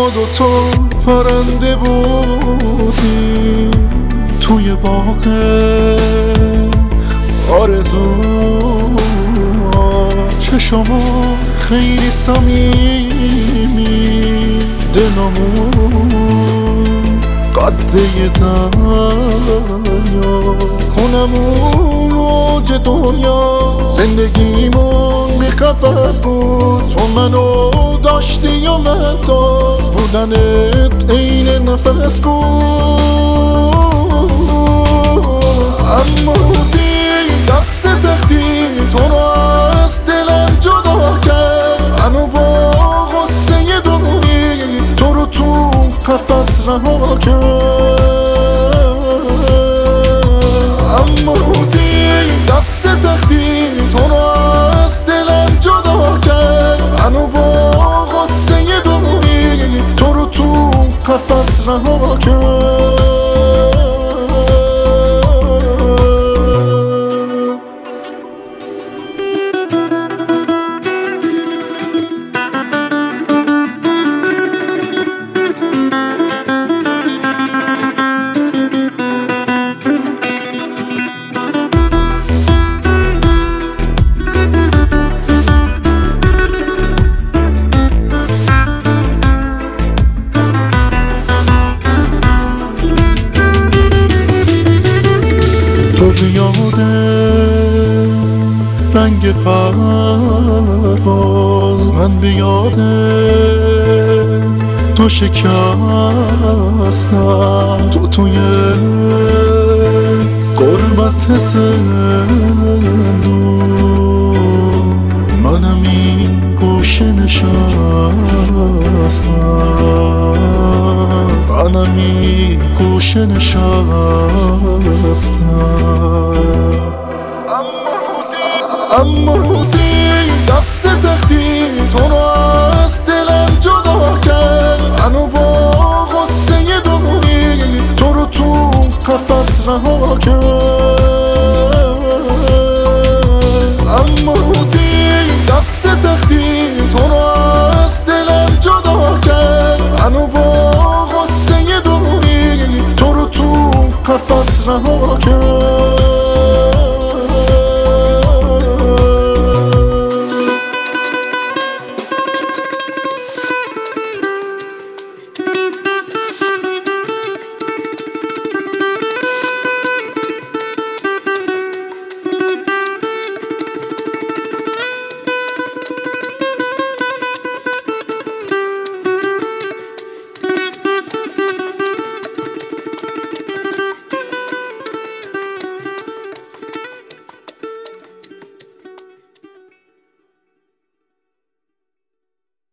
ما دوتا پرنده بودیم توی باغ آرزو، چشما خیلی صمیمی، دلمون قده دریا، خونمون اوج دنیا، زندگیمون بی قفس بود. تو منو داشتی یا من تا بودنت عین نفس بود. اما روزی دست تختی تو رو از دلم جدا کرد، منو با غصه دنیت تو رو تو قفس رها کرد. اما روزی دست تختی تو رو از دلم جدا کرد، منو با غصه دنیت تو رو تو قفس رها کرد. تو بیاده رنگ پرواز، من بیاده تو شکستم، تو توی قربت زندون، منم این گوشه نشستم، منم این گوشه نشستم. اما روزی دست تختی تو رو از دلم جدا کرد، منو با غصه دنیت تو رو تو قفس رها کرد. اما روزی دست تختی تو رو از دلم جدا کرد، منو با غصه دنیت تو رو تو قفس رها کرد.